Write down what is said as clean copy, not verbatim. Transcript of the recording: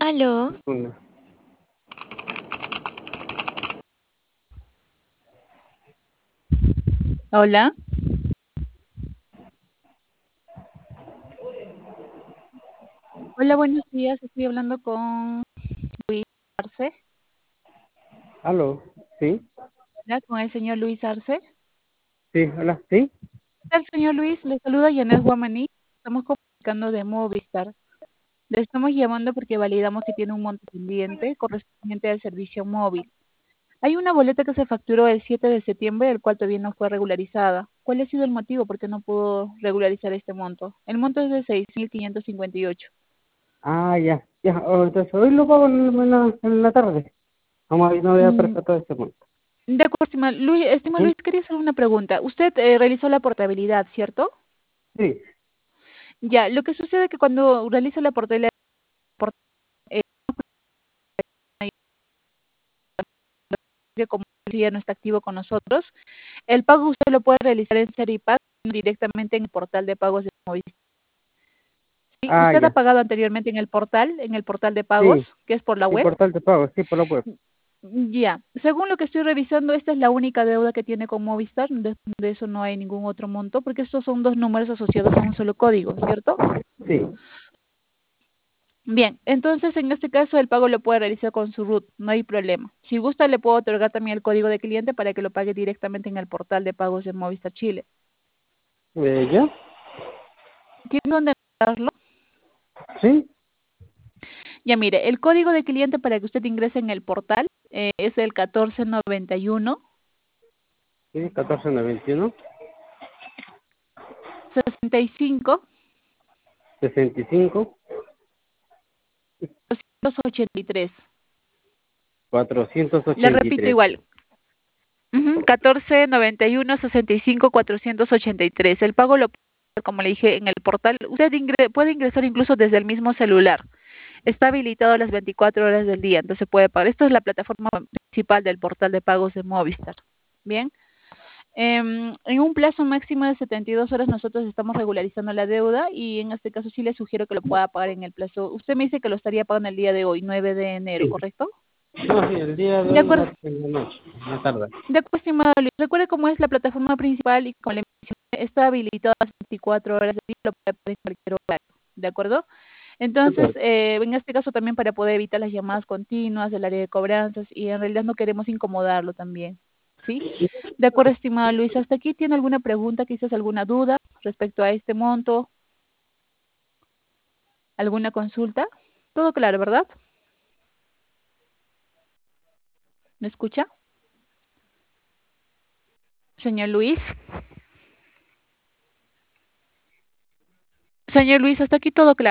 Aló, Una. Hola, hola, buenos días. Estoy hablando con Luis Arce. ¿Aló? ¿Sí? Hola, con el señor Luis Arce. Sí, hola, ¿sí? ¿Qué tal, señor Luis? Le saluda Yanet Guamaní. Estamos comunicando de Movistar. Le estamos llamando porque validamos que tiene un monto pendiente correspondiente al servicio móvil. Hay una boleta que se facturó el 7 de septiembre, el cual todavía no fue regularizada. ¿Cuál ha sido el motivo por qué no pudo regularizar este monto? El monto es de 6.558. Ya, ya. Entonces hoy lo pago en la tarde. Como ahí no había Mm, percatado este punto. De acuerdo, estimado ¿Sí? Luis, quería hacer una pregunta. Usted realizó la portabilidad, ¿cierto? Sí. Ya, lo que sucede es que cuando realiza la portabilidad, por- eh, que como ya no está activo con nosotros, el pago usted lo puede realizar en Seripago directamente en el portal de pagos de Movistar. ¿Sí? ¿Usted ha Ya. pagado anteriormente en el portal de pagos, Sí. que es por la Sí, web? portal de pago, sí, por la web. Ya, según lo que estoy revisando, esta es la única deuda que tiene con Movistar, de eso no hay ningún otro monto, porque estos son dos números asociados a un solo código, ¿cierto? Sí. Bien, entonces en este caso el pago lo puede realizar con su RUT, no hay problema. Si gusta le puedo otorgar también el código de cliente para que lo pague directamente en el portal de pagos de Movistar Chile. ¿Ya? ¿Tiene dónde anotarlo? Sí. Ya mire, el código de cliente para que usted ingrese en el portal es el 1491 Sí, 1491 65 65 283. Le repito 483. igual, 1491 65 483. El pago lo puede hacer, como le dije, en el portal. Usted puede ingresar incluso desde el mismo celular. Está habilitado las 24 horas del día, entonces puede pagar. Esto es la plataforma principal del portal de pagos de Movistar. Bien. En un plazo máximo de 72 horas nosotros estamos regularizando la deuda y en este caso sí le sugiero que lo pueda pagar en el plazo. Usted me dice que lo estaría pagando el día de hoy, 9 de enero, Sí. ¿correcto? No, sí, el día de De hoy acuerdo. en la noche, en la tarde. De acuerdo, estimado Luis. Recuerde cómo es la plataforma principal y como le mencioné, está habilitada las 24 horas del día, lo puede hacer en cualquier horario. ¿De acuerdo? De Entonces, acuerdo. en este caso también para poder evitar las llamadas continuas del área de cobranzas y en realidad no queremos incomodarlo también. ¿Sí? De acuerdo, estimado Luis. ¿Hasta aquí tiene alguna pregunta, quizás alguna duda respecto a este monto? ¿Alguna consulta? Todo claro, ¿verdad? ¿Me escucha? Señor Luis. Señor Luis, hasta aquí todo claro.